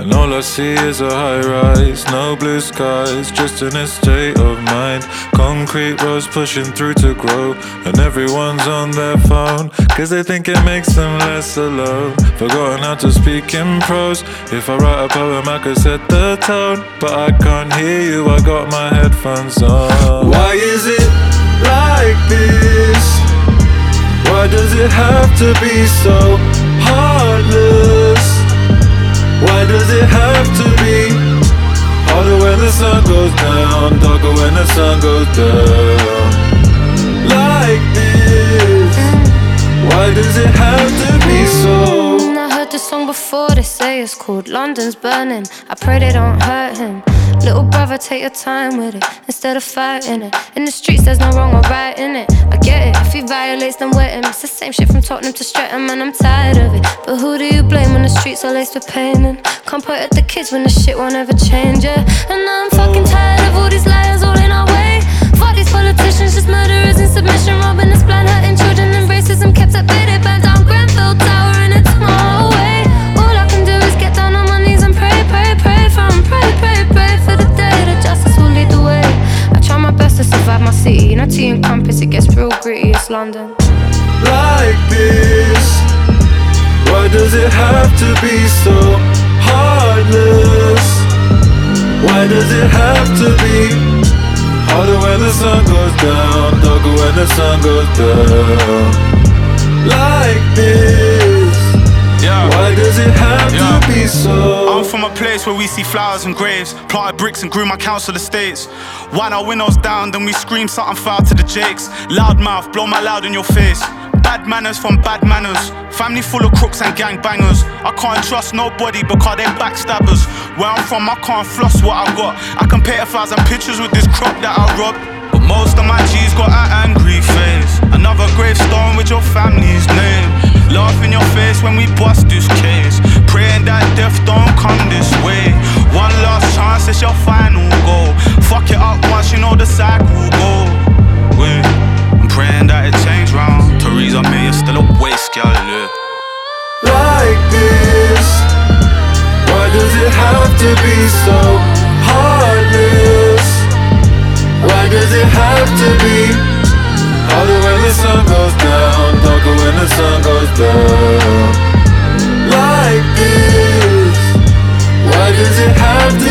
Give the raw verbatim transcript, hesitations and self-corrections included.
and all I see is a high rise. No blue skies, just in a state of mind. Concrete roads pushing through to grow, and everyone's on their phone, cause they think it makes them less alone. Forgotten how to speak in prose. If I write a poem I could set the tone, but I can't hear you, I got my headphones on. Why is it like this? Why does it have to be so heartless? Why does it have to be harder when the sun goes down, darker when the sun goes down? Like this, why does it have to be so? Mm, I heard this song before, they say it's called London's Burning. I pray they don't hurt him. Little brother, take your time with it instead of fighting it. In the streets there's no wrong or right in it. I get it, if he violates then wet him. It's the same shit from Tottenham to Streatham, and I'm tired of it. But who do you blame when the streets are laced with pain? And can't point at the kids when the shit won't ever change, yeah. And now I'm fucking tired of all these liars all in our way. Fuck these politicians, just murderers in submission, robbing us blind, hurting children, and racism kept at bay. They burned down Grenfell Tower and it's my way. All I can do is get down on my knees and pray, pray, pray for 'em, pray, pray, pray for the day that justice will lead the way. I try my best to survive my city, you know, tea and crumpets, it gets real gritty, it's London. Like this, why does it have to be so heartless? Why does it have to be harder when the sun goes down, darker when the sun goes down? Like this, yeah. Why does it have yeah. to be so? I'm from a place where we see flowers and graves, planted bricks and grew my council estates. Wind our windows down, then we scream something foul to the jakes. Loud mouth, blow my loud in your face. Bad manners from bad manners. Family full of crooks and gang bangers. I can't trust nobody because they're backstabbers. Where I'm from, I can't floss what I got. I can paint a thousand pictures with this crop that I robbed, but most of my G's got an angry face. Another gravestone with your family's name. Laugh in your face when we bust this case. Praying that death don't come this way. One last chance, it's your final goal. Fuck it up once, you know the cycle go. Wait, I'm praying that it change round. Theresa May is still a waste, girl, yeah. Like this, why does it have to be so heartless? Why does it have to be harder when the sun goes down, darker when the sun goes down? Like this, why does it have to